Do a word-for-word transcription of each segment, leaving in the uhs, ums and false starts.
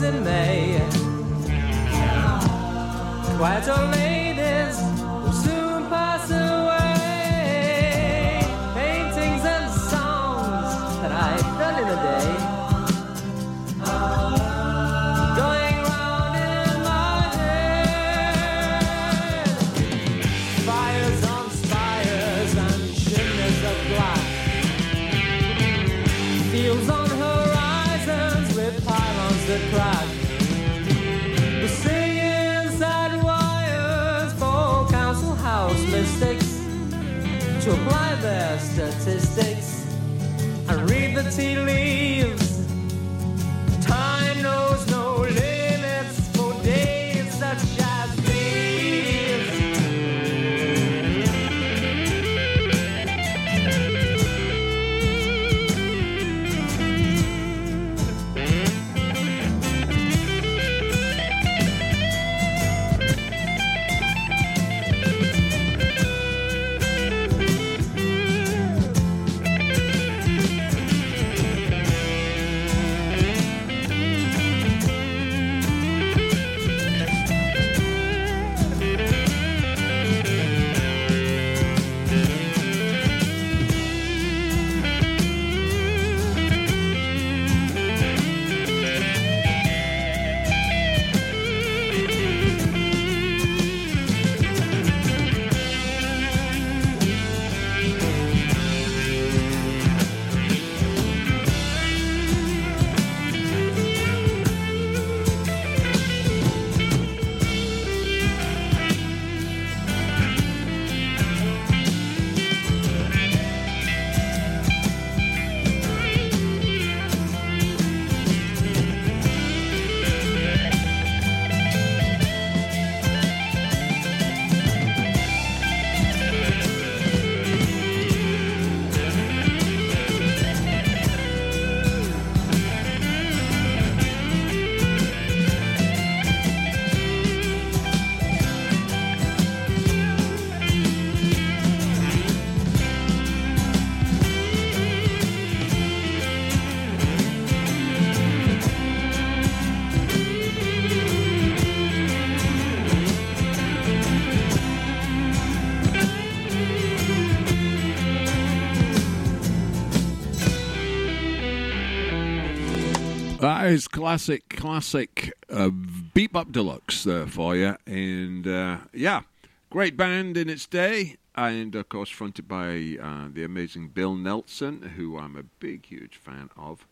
in May. Quiet old ladies will soon pass away. Paintings and songs that I've done in a day, going round in my head. Fires on spires and chimneys of glass, fields on horizons with pylons that crash. The singing sad wires for council house mystics to apply their statistics and read the tea leaves. Time knows no limits for days such as these. That is classic, classic uh, Bebop Deluxe there for you. And, uh, yeah, great band in its day. And, of course, fronted by uh, the amazing Bill Nelson, who I'm a big, huge fan of.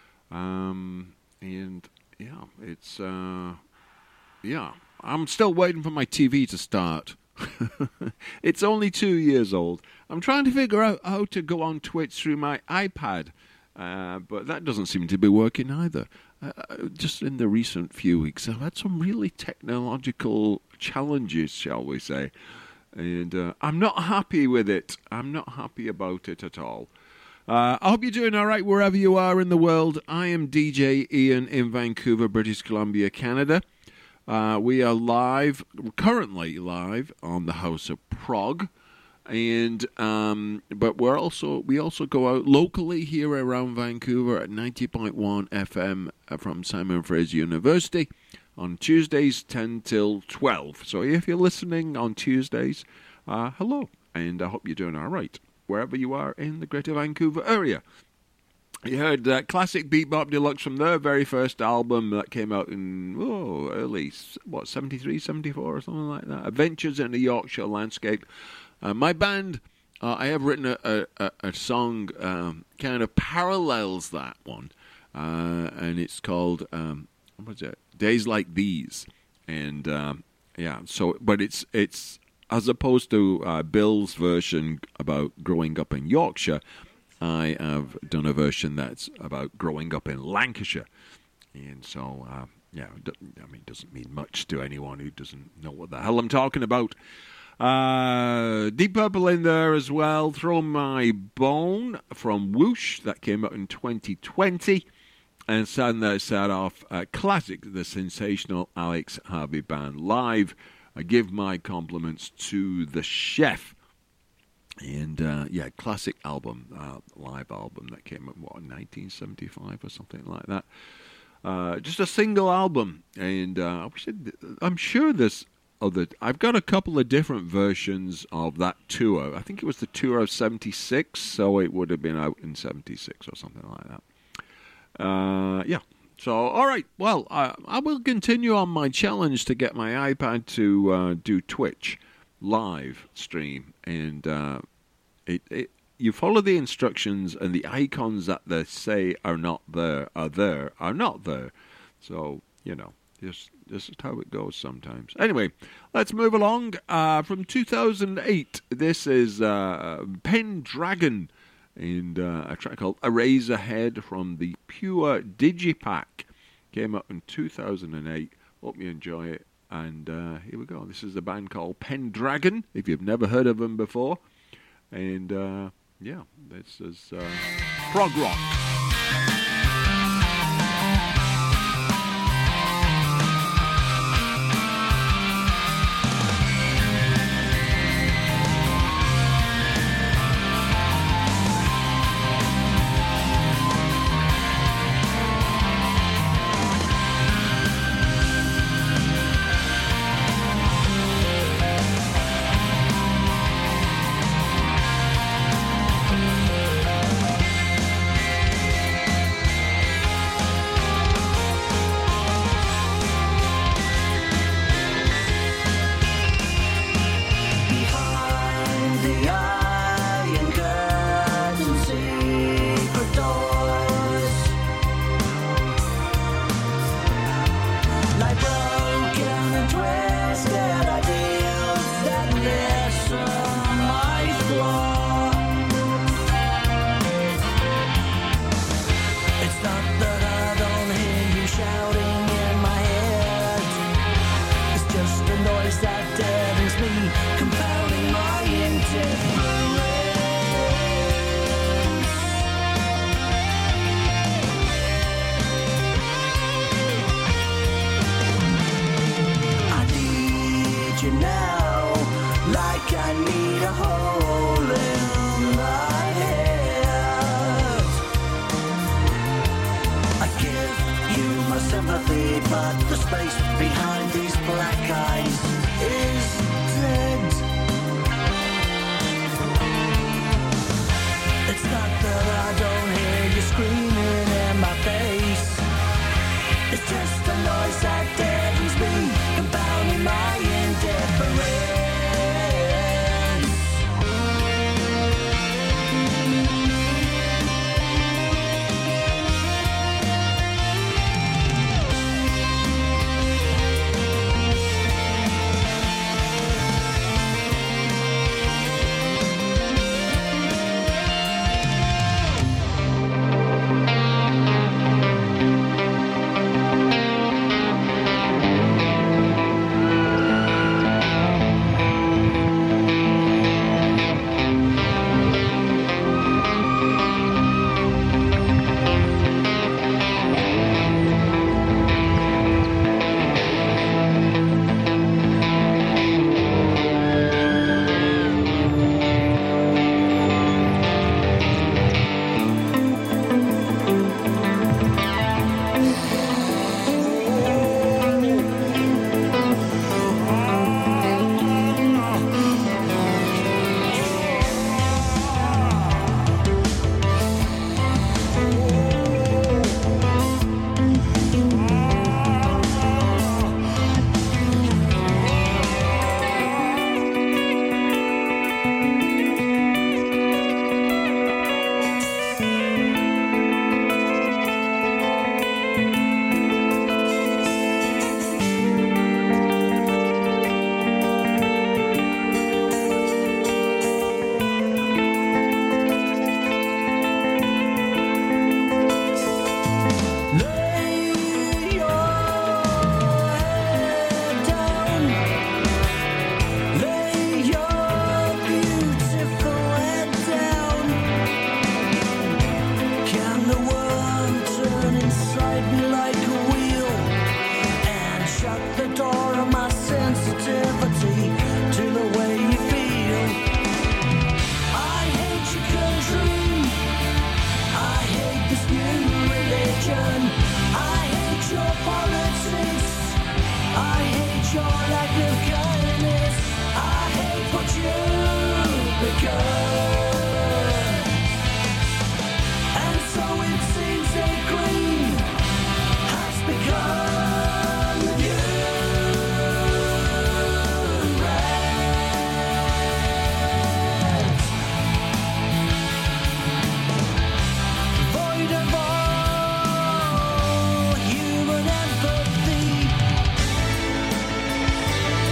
Um, and, yeah, it's, uh, yeah, I'm still waiting for my T V to start. It's only two years old. I'm trying to figure out how to go on Twitch through my iPad. Uh, but that doesn't seem to be working either. Uh, just in the recent few weeks, I've had some really technological challenges, shall we say. And uh, I'm not happy with it. I'm not happy about it at all. Uh, I hope you're doing all right wherever you are in the world. I am D J Ian in Vancouver, British Columbia, Canada. Uh, we are live, currently live on the House of Prog. And um, but we're also we also go out locally here around Vancouver at ninety point one F M from Simon Fraser University on Tuesdays ten till twelve. So if you're listening on Tuesdays, uh, hello, and I hope you're doing all right wherever you are in the Greater Vancouver area. You heard that classic Bebop Deluxe from their very first album that came out in oh early what seventy-three, seventy-four or something like that. Adventures in the Yorkshire Landscape. Uh, my band, uh, I have written a, a, a song um, kind of parallels that one, uh, and it's called um, what is it? Days Like These, and um, yeah. So, but it's it's as opposed to uh, Bill's version about growing up in Yorkshire, I have done a version that's about growing up in Lancashire, and so uh, yeah. I mean, it doesn't mean much to anyone who doesn't know what the hell I'm talking about. Uh, Deep Purple in there as well. Throw My Bone from Whoosh. That came out in twenty twenty. And starting that set off, uh, classic, the sensational Alex Harvey Band live. I give my compliments to the chef. And, uh, yeah, classic album, uh, live album that came out, what, in nineteen seventy-five or something like that. Uh, just a single album, and uh, I wish I'd- I'm sure there's other. I've got a couple of different versions of that tour. I think it was the tour of seventy-six, so it would have been out in seventy-six or something like that. Uh, yeah. So, all right. Well, I, I will continue on my challenge to get my iPad to uh, do Twitch live stream, and uh, it, it you follow the instructions, and the icons that they say are not there are there are not there. So, you know, just this is how it goes sometimes. Anyway, let's move along. Uh, from two thousand eight, this is uh, Pendragon, and uh, a track called Eraserhead from the Pure Digipack. Came up in two thousand eight. Hope you enjoy it. And uh, here we go. This is a band called Pendragon, if you've never heard of them before. And uh, yeah, this is uh, prog rock. Behind the iron curtains, secret doors lie broken and twisted ideals that lessen my flaw. It's not that I don't hear you shouting in my head. It's just a noise that deadens me, compounding my indifference. I need you now, like I need a hole in my head. I give you my sympathy, but the space behind these black eyes is dead. It's not that I don't hear you screaming in my face. It's just a noise that deadens me, compounding my indifference. lack of kindness. I hate what you become. And so it seems that green has become the new red. Void of all human empathy.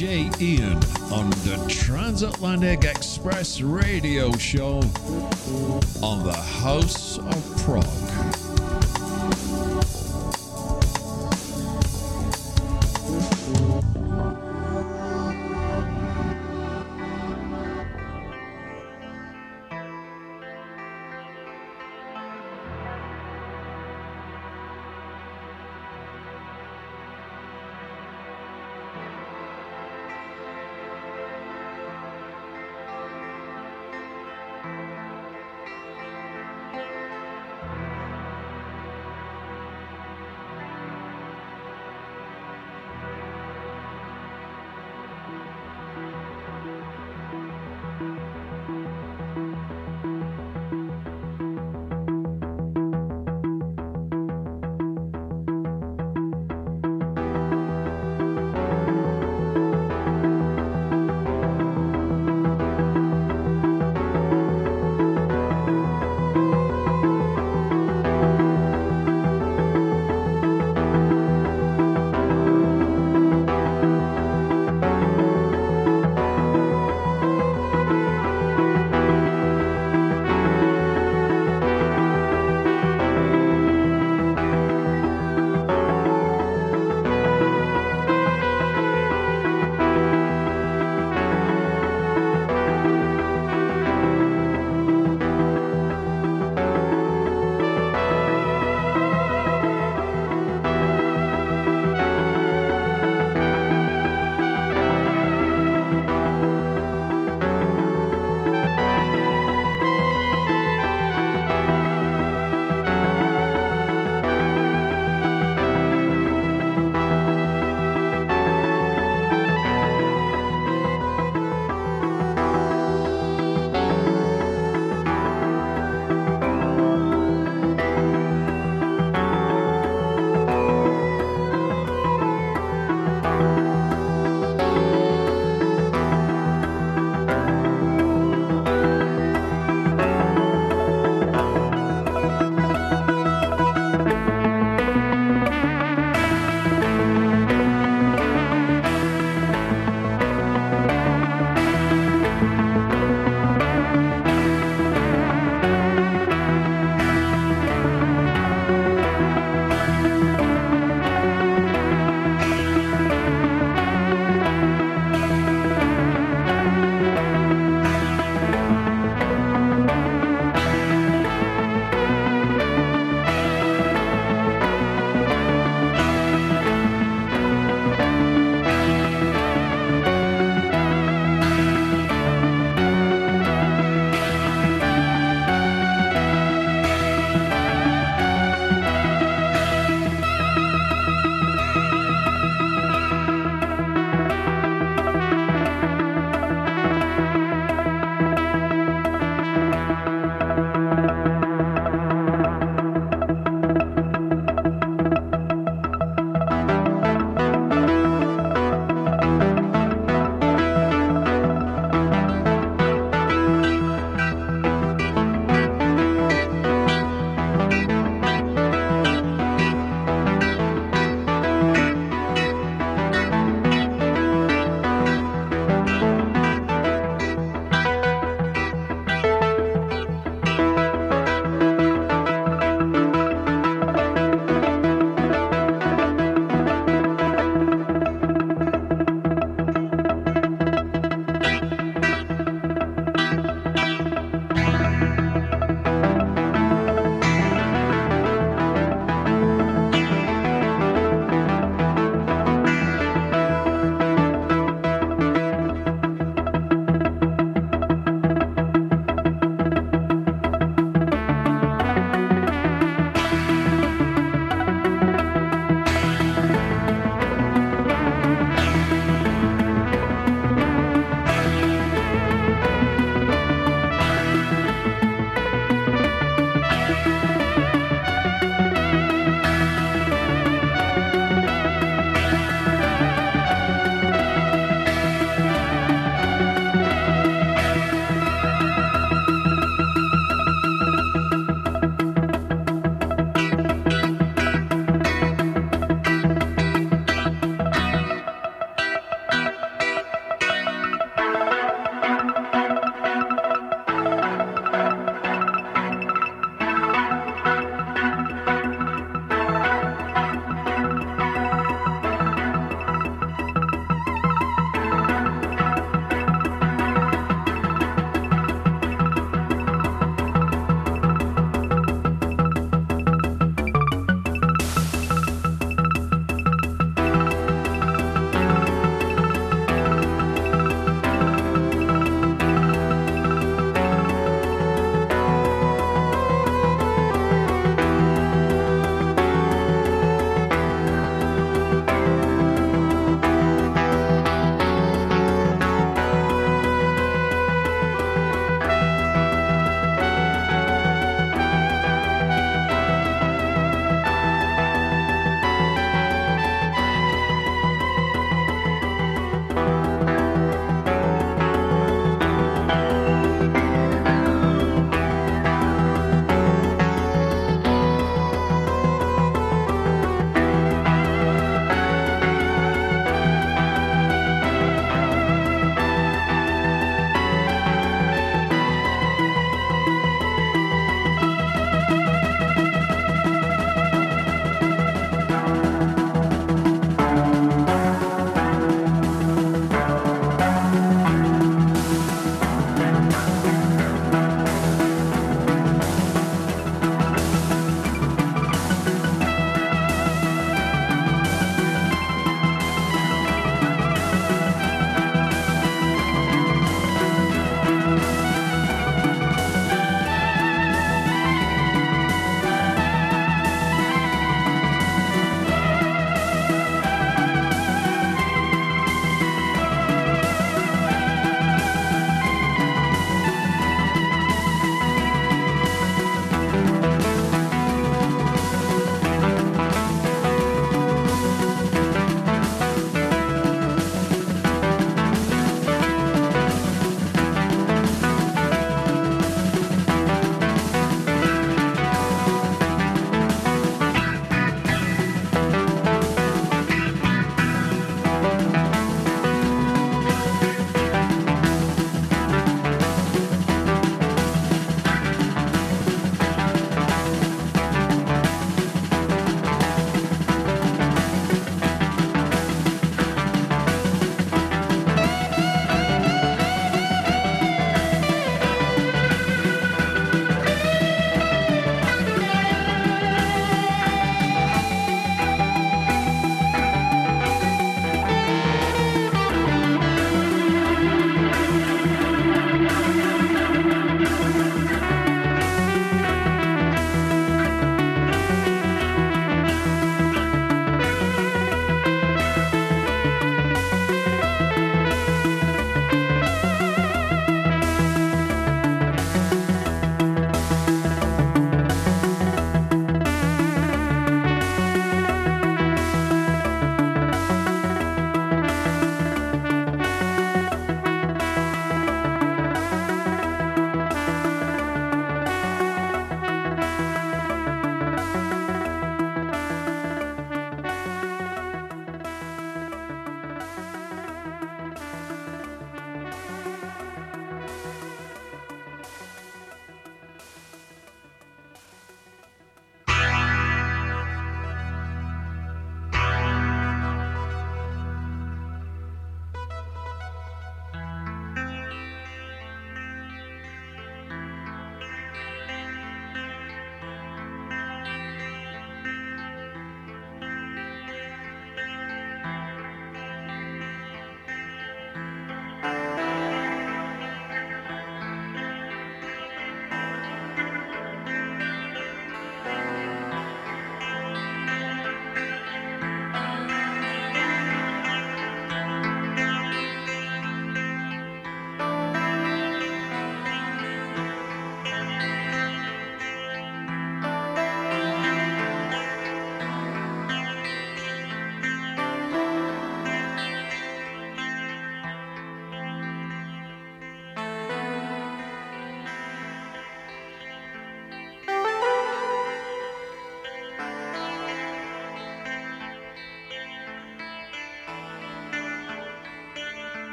J Ian on the Transatlantic Express radio show on the House of Prog.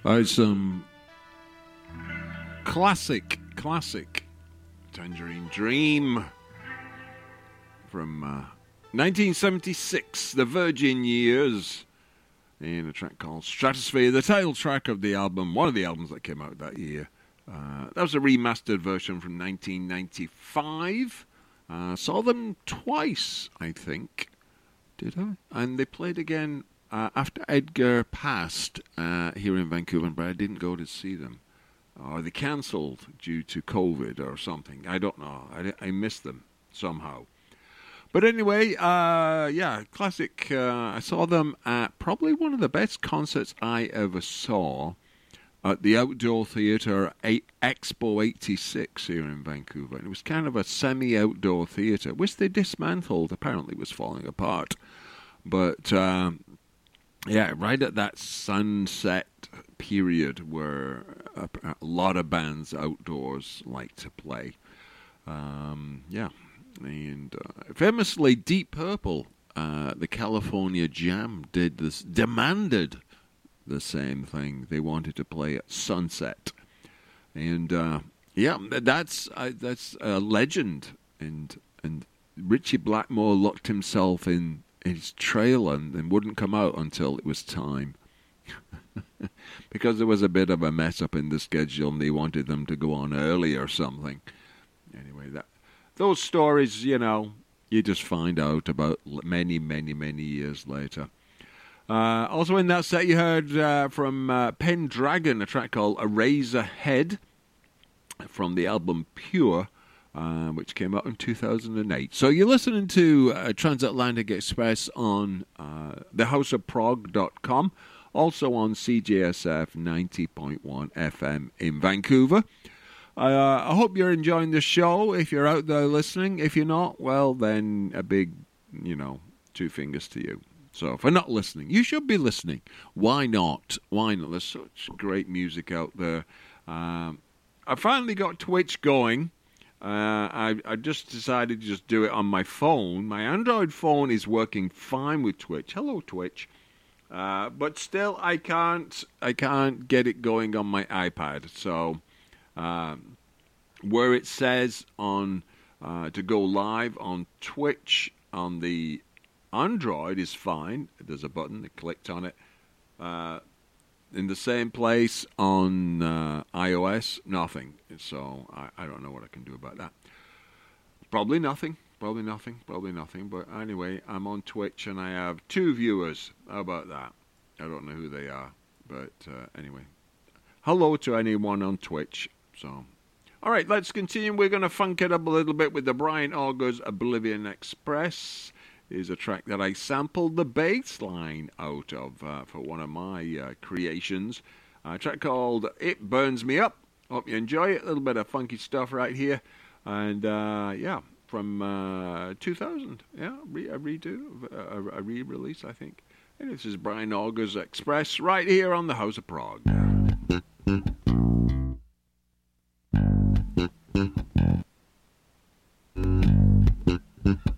Uh, some classic, classic Tangerine Dream from uh, nineteen seventy-six, the Virgin Years, in a track called Stratosphere, the title track of the album, one of the albums that came out that year. Uh, that was a remastered version from nineteen ninety-five. Uh, saw them twice, I think. Did I? And they played again uh, after Edgar passed uh, here in Vancouver, but I didn't go to see them. Or they cancelled due to COVID or something. I don't know. I, I missed them somehow. But anyway, uh, yeah, classic. Uh, I saw them at probably one of the best concerts I ever saw at the Outdoor Theatre Expo eighty-six here in Vancouver. And it was kind of a semi-outdoor theatre, which they dismantled. Apparently it was falling apart. But, um, yeah, right at that sunset period where a, a lot of bands outdoors like to play. Um, yeah. And uh, famously, Deep Purple, uh, the California Jam, did this, demanded the same thing. They wanted to play at sunset, and uh, yeah, that's uh, that's a legend. And and Richie Blackmore locked himself in his trailer and, and wouldn't come out until it was time, because there was a bit of a mess up in the schedule, and they wanted them to go on early or something. Anyway, that. Those stories, you know, you just find out about many, many, many years later. Uh, also in that set, you heard uh, from uh, Pendragon, a track called Eraserhead from the album Pure, uh, which came out in two thousand eight. So you're listening to uh, Transatlantic Express on uh, the house of prog dot com, also on C J S F ninety point one F M in Vancouver. Uh, I hope you're enjoying the show. If you're out there listening, if you're not, well, then a big, you know, two fingers to you. So if you're not listening, you should be listening. Why not? Why not? There's such great music out there. Um, I finally got Twitch going. Uh, I, I just decided to just do it on my phone. My Android phone is working fine with Twitch. Hello, Twitch. Uh, but still, I can't. I can't get it going on my iPad. So. Um, where it says on uh, to go live on Twitch on the Android is fine. There's a button. I clicked on it. Uh, in the same place on uh, iOS, nothing. So I, I don't know what I can do about that. Probably nothing. Probably nothing. Probably nothing. But anyway, I'm on Twitch and I have two viewers. How about that? I don't know who they are. But uh, anyway, hello to anyone on Twitch. So, all right, let's continue. We're going to funk it up a little bit with the Brian Augers Oblivion Express. Is a track that I sampled the bass line out of uh, for one of my uh, creations. A track called It Burns Me Up. Hope you enjoy it. A little bit of funky stuff right here. And, uh, yeah, from uh, two thousand. Yeah, re- a redo, a, a re-release, I think. And this is Brian Augers Express right here on the House of Prog. Mm-hmm.